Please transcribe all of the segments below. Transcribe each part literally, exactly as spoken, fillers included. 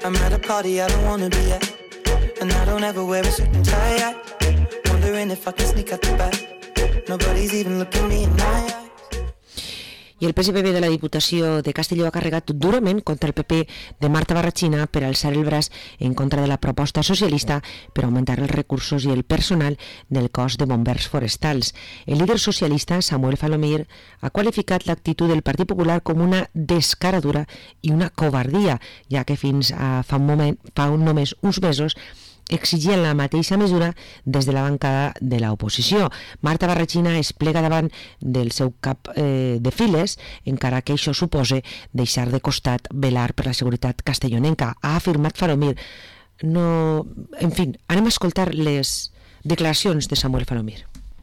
I'm at a party I don't wanna be at, and I don't ever wear a suit and tie. Wondering if I can sneak out the back. Nobody's even looking me in my eyes. I el P S P B de la Diputació de Castelló ha carregat durament contra el P P de Marta Barrachina per alçar el braç en contra de la proposta socialista per augmentar els recursos i el personal del cos de bombers forestals. El líder socialista, Samuel Falomir, ha qualificat l'actitud del Partit Popular com una descaradura i una covardia, ja que fins a fa un moment, fa un només uns mesos, exigien la mateixa mesura des de la bancada de l'oposició. Marta Barrachina es plega davant del seu cap eh, de files, encara que això supose deixar de costat velar per la seguretat castellonenca. Ha afirmat Falomir. No... En fi, anem a escoltar les declaracions de Samuel Falomir.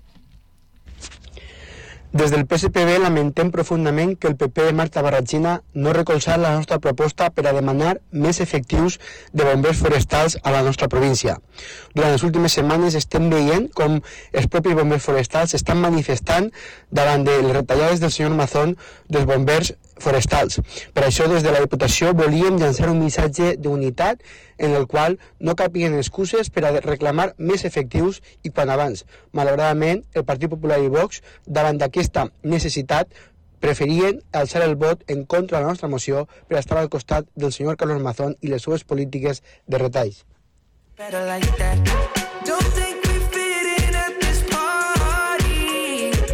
Des del P S P B lamentem profundament que el P P de Marta Barrachina no recolzar la nostra proposta per a demanar més efectius de bombers forestals a la nostra província. Durant les últimes setmanes estem veient com els propis bombers forestals estan manifestant davant de les retallades del senyor Mazón dels bombers forestals. Per això, des de la Diputació volíem llançar un missatge d'unitat en el qual no capiguen excuses per a reclamar més efectius i quan abans. Malauradament, el Partit Popular i Vox, davant d'aquesta necessitat, preferien alçar el vot en contra de la nostra moció per estar al costat del senyor Carlos Mazón i les seves polítiques de retalls.